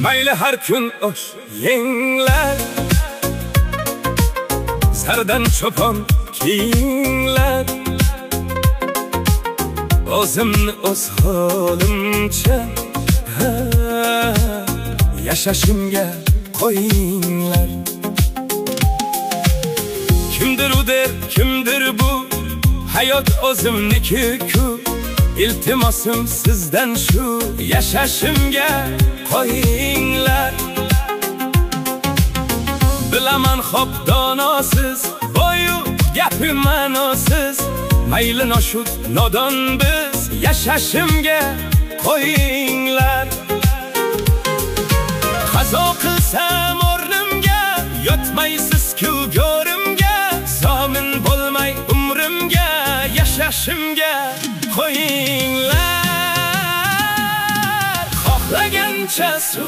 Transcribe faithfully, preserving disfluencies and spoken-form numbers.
mayli har kun osh yenglar, zardan cho'pon kiyinglar. O'zimni o'z holimcha yashashimga qo'yinglar. Kimdir u der, kimdir bu, hayot o'zimniki-ku. İltimosim sizdan shu, yashashimga qo'yinglar. Bilaman xo'p donosiz, boyu gapi ma'nosiz, mayli noshud nodon biz, yashashimga qo'yinglar. Qazo qilsam o'rnimga, yotmaysiz-ku go'rimga, zomin bo'lmay umrimga, yashashimga qo'yinglar. Xohlagancha